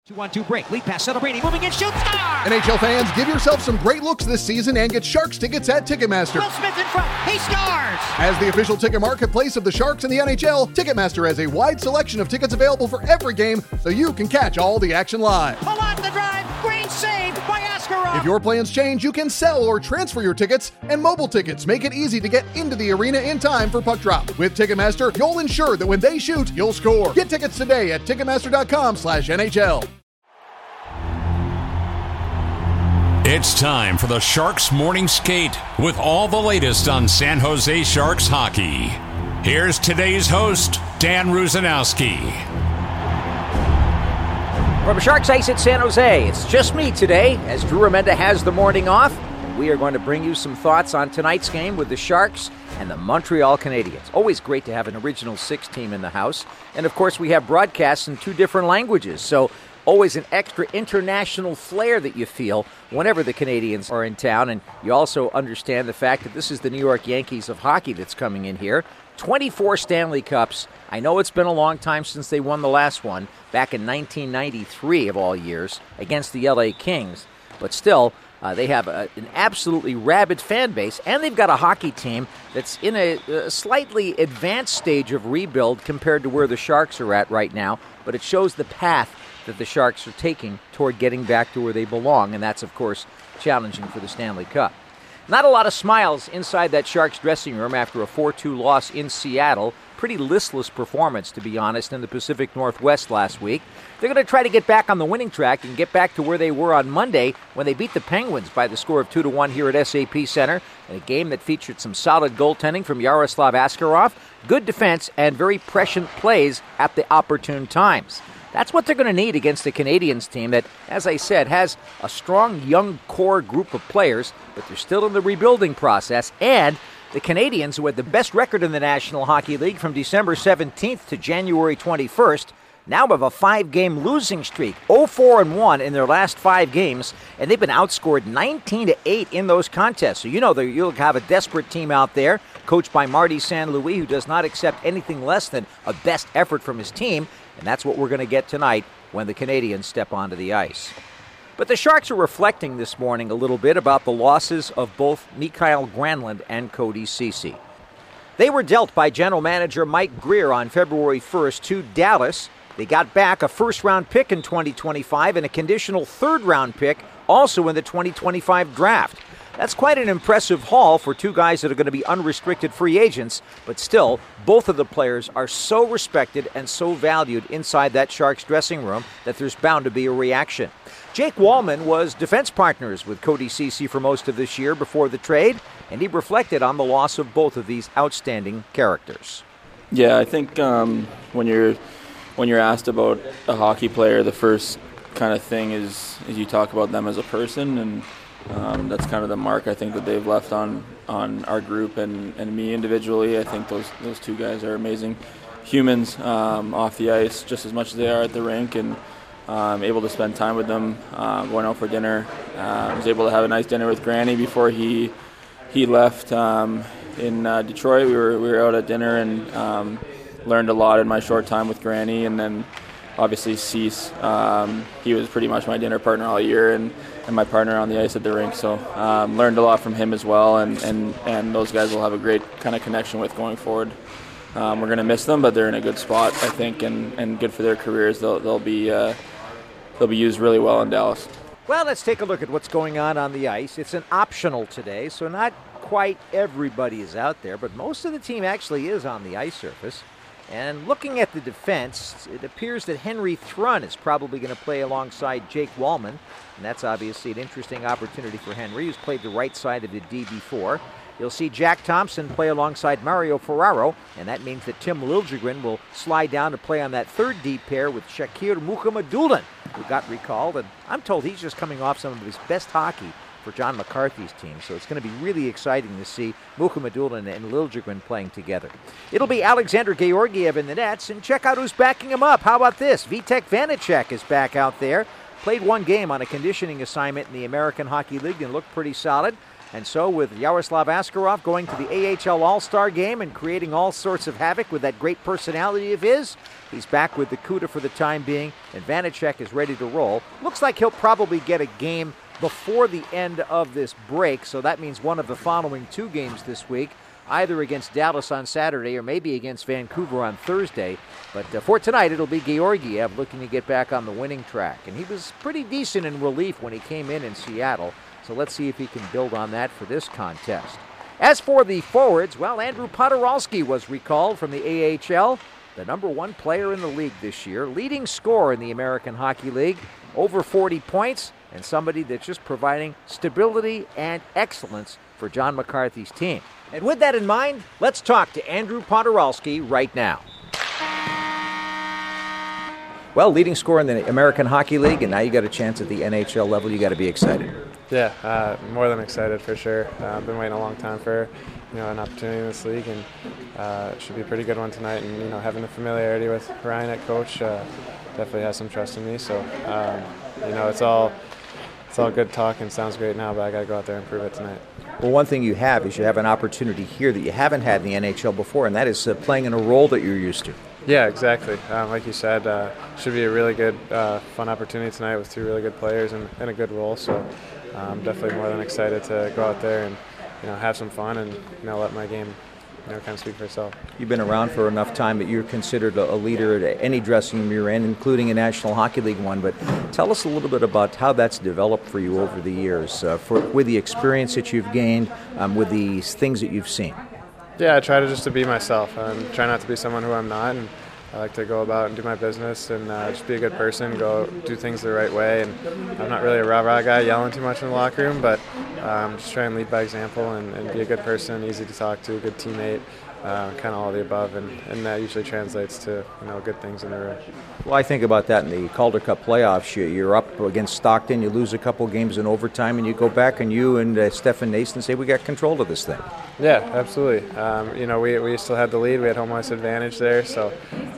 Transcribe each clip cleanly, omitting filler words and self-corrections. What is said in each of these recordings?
2-1-2 break. Lead pass. Celebrini moving in. Shoots. Star! NHL fans, give yourself some great looks this season and get Sharks tickets at Ticketmaster. Will Smith in front. He scores! As the official ticket marketplace of the Sharks and the NHL, Ticketmaster has a wide selection of tickets available for every game, so you can catch all the action live. Along the drive. Green saved by Askarov. If your plans change, you can sell or transfer your tickets, and mobile tickets make it easy to get into the arena in time for puck drop. With Ticketmaster, you'll ensure that when they shoot, you'll score. Get tickets today at Ticketmaster.com/NHL. It's time for the Sharks Morning Skate with all the latest on San Jose Sharks hockey. Here's today's host, Dan Rusanowski. From Sharks Ice at San Jose, it's just me today as Drew Remenda has the morning off. We are going to bring you some thoughts on tonight's game with the Sharks and the Montreal Canadiens. Always great to have an original six team in the house. And of course, we have broadcasts in two different languages. So always an extra international flair that you feel whenever the Canadiens are in town. And you also understand the fact that this is the New York Yankees of hockey that's coming in here. 24 Stanley Cups. I know it's been a long time since they won the last one, back in 1993 of all years, against the LA Kings. But still, they have an absolutely rabid fan base, and they've got a hockey team that's in a slightly advanced stage of rebuild compared to where the Sharks are at right now. But it shows the path that the Sharks are taking toward getting back to where they belong, and that's, of course, challenging for the Stanley Cup. Not a lot of smiles inside that Sharks dressing room after a 4-2 loss in Seattle. Pretty listless performance, to be honest, in the Pacific Northwest last week. They're going to try to get back on the winning track and get back to where they were on Monday when they beat the Penguins by the score of 2-1 here at SAP Center in a game that featured some solid goaltending from Yaroslav Askarov, good defense, and very prescient plays at the opportune times. That's what they're going to need against the Canadiens team that, as I said, has a strong young core group of players, but they're still in the rebuilding process. And the Canadiens, who had the best record in the National Hockey League from December 17th to January 21st, now have a 5-game losing streak, 0-4-1 in their last 5 games, and they've been outscored 19-8 in those contests. So you know you'll have a desperate team out there, coached by Marty St. Louis, who does not accept anything less than a best effort from his team, and that's what we're going to get tonight when the Canadiens step onto the ice. But the Sharks are reflecting this morning a little bit about the losses of both Mikael Granlund and Cody Ceci. They were dealt by general manager Mike Grier on February 1st to Dallas. They got back a first-round pick in 2025 and a conditional third-round pick also in the 2025 draft. That's quite an impressive haul for two guys that are going to be unrestricted free agents, but still, both of the players are so respected and so valued inside that Sharks dressing room that there's bound to be a reaction. Jake Wallman was defense partners with Cody Ceci for most of this year before the trade, and he reflected on the loss of both of these outstanding characters. Yeah, I think when you're asked about a hockey player, the first kind of thing is you talk about them as a person, and that's kind of the mark I think that they've left on our group and me individually. I think those two guys are amazing humans off the ice just as much as they are at the rink, and able to spend time with them, going out for dinner. Was able to have a nice dinner with Granny before he left in Detroit. We were out at dinner and learned a lot in my short time with Granny, and then obviously Cease. He was pretty much my dinner partner all year and my partner on the ice at the rink. So learned a lot from him as well, and those guys will have a great kind of connection with going forward. We're going to miss them, but they're in a good spot, I think, and good for their careers. They'll be used really well in Dallas. Well, let's take a look at what's going on the ice. It's an optional today, so not quite everybody is out there, but most of the team actually is on the ice surface. And looking at the defense, it appears that Henry Thrun is probably going to play alongside Jake Wallman, and that's obviously an interesting opportunity for Henry, who's played the right side of the D before. You'll see Jack Thompson play alongside Mario Ferraro, and that means that Tim Liljegren will slide down to play on that third D pair with Shakir Mukhamadullin, who got recalled, and I'm told he's just coming off some of his best hockey for John McCarthy's team, so it's going to be really exciting to see Mukhamadullin and Liljegren playing together. It'll be Alexander Georgiev in the nets, and check out who's backing him up. How about this? Vitek Vanacek is back out there. Played one game on a conditioning assignment in the American Hockey League and looked pretty solid. And so with Yaroslav Askarov going to the AHL All-Star game and creating all sorts of havoc with that great personality of his, he's back with the CUDA for the time being, and Vanecek is ready to roll. Looks like he'll probably get a game before the end of this break, so that means one of the following 2 games this week, either against Dallas on Saturday or maybe against Vancouver on Thursday. But for tonight, it'll be Georgiev looking to get back on the winning track. And he was pretty decent in relief when he came in Seattle, so let's see if he can build on that for this contest. As for the forwards, well, Andrew Podorowski was recalled from the AHL, the number 1 player in the league this year, leading scorer in the American Hockey League, over 40 points, and somebody that's just providing stability and excellence for John McCarthy's team. And with that in mind, let's talk to Andrew Podorowski right now. Well, leading scorer in the American Hockey League, and now you got a chance at the NHL level. You got to be excited. Yeah, more than excited for sure. I've been waiting a long time for an opportunity in this league, and it should be a pretty good one tonight. And having the familiarity with Ryan at coach definitely has some trust in me. So it's all good talk and sounds great now, but I got to go out there and prove it tonight. Well, one thing you have is you have an opportunity here that you haven't had in the NHL before, and that is playing in a role that you're used to. Yeah, exactly. Like you said, should be a really good, fun opportunity tonight with 2 really good players and a good role. So I'm definitely more than excited to go out there and have some fun and let my game kind of speak for itself. You've been around for enough time that you're considered a leader at any dressing room you're in, including a National Hockey League one. But tell us a little bit about how that's developed for you over the years, with the experience that you've gained, with the things that you've seen. Yeah, I try to be myself and try not to be someone who I'm not. And I like to go about and do my business and just be a good person, go do things the right way. And I'm not really a rah-rah guy yelling too much in the locker room, but just try and lead by example and be a good person, easy to talk to, a good teammate, kind of all the above. And that usually translates to good things in the room. Well, I think about that in the Calder Cup playoffs. You're up against Stockton, you lose a couple games in overtime, and you go back and you and Stefan Nason say, we got control of this thing. Yeah, absolutely. We still had the lead. We had home ice advantage there, so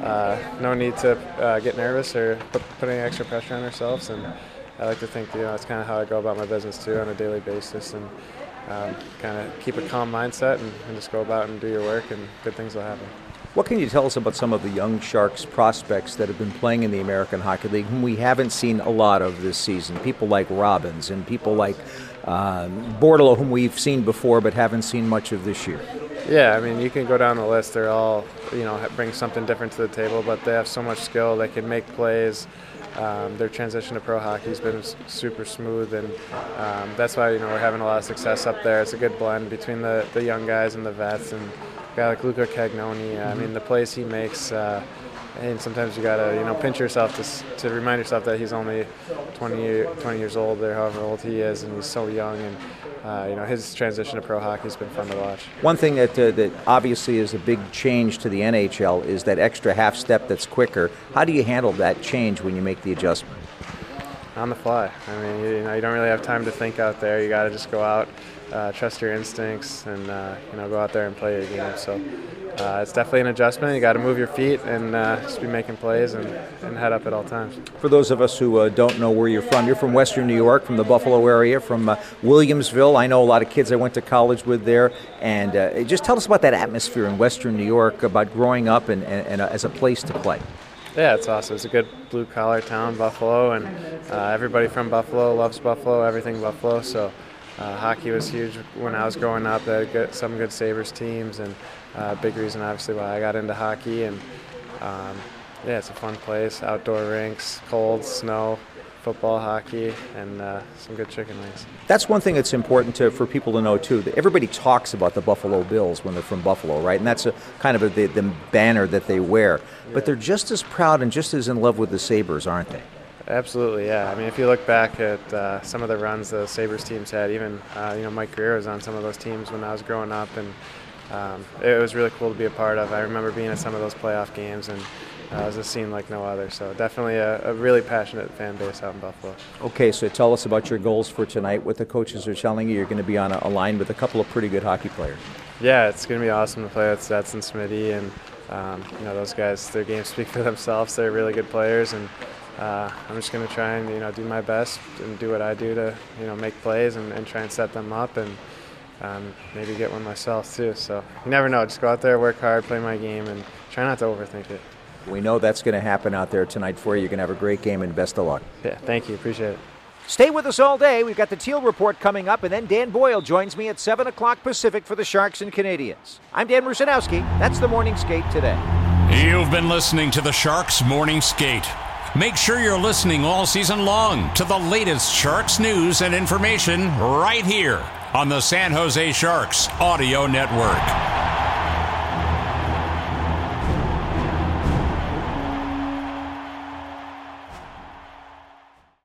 no need to get nervous or put any extra pressure on ourselves. And I like to think, that's kind of how I go about my business too on a daily basis, and kind of keep a calm mindset and just go about and do your work, and good things will happen. What can you tell us about some of the young Sharks prospects that have been playing in the American Hockey League whom we haven't seen a lot of this season? People like Robbins and people like Bordeleau, whom we've seen before but haven't seen much of this year. Yeah, I mean, you can go down the list. They're all, bring something different to the table, but they have so much skill. They can make plays. Their transition to pro hockey has been super smooth, and that's why we're having a lot of success up there. It's a good blend between the young guys and the vets, and a guy like Luca Cagnoni. I mean, the plays he makes, and sometimes you gotta pinch yourself to remind yourself that he's only 20 years old, or however old he is, and he's so young. And his transition to pro hockey has been fun to watch. One thing that obviously is a big change to the NHL is that extra half step that's quicker. How do you handle that change when you make the adjustment? On the fly. I mean, you don't really have time to think out there. You got to just go out, trust your instincts, and go out there and play your game. So it's definitely an adjustment. You got to move your feet and just be making plays and head up at all times. For those of us who don't know where you're from Western New York, from the Buffalo area, from Williamsville. I know a lot of kids I went to college with there. And just tell us about that atmosphere in Western New York, about growing up and as a place to play. Yeah, it's awesome. It's a good blue-collar town, Buffalo, and everybody from Buffalo loves Buffalo, everything Buffalo. So hockey was huge when I was growing up. They had some good Sabres teams, and a big reason, obviously, why I got into hockey. And it's a fun place, outdoor rinks, cold, snow, football, hockey, and some good chicken wings. That's one thing that's important for people to know, too. That everybody talks about the Buffalo Bills when they're from Buffalo, right? And that's kind of the banner that they wear. Yeah. But they're just as proud and just as in love with the Sabres, aren't they? Absolutely, yeah. I mean, if you look back at some of the runs the Sabres teams had, even Mike Greer was on some of those teams when I was growing up, and it was really cool to be a part of. I remember being at some of those playoff games, and it was a scene like no other. So definitely a really passionate fan base out in Buffalo. Okay, so tell us about your goals for tonight. What the coaches are telling you, you're going to be on a line with a couple of pretty good hockey players. Yeah, it's going to be awesome to play with Stats and Smitty, and those guys, their games speak for themselves. They're really good players, and I'm just going to try and do my best and do what I do to make plays and try and set them up and maybe get one myself too. So you never know. Just go out there, work hard, play my game, and try not to overthink it. We know that's going to happen out there tonight for you. You're going to have a great game, and best of luck. Yeah, thank you. Appreciate it. Stay with us all day. We've got the Teal Report coming up, and then Dan Boyle joins me at 7 o'clock Pacific for the Sharks and Canadians. I'm Dan Rusanowski. That's the Morning Skate today. You've been listening to the Sharks Morning Skate. Make sure you're listening all season long to the latest Sharks news and information right here on the San Jose Sharks Audio Network.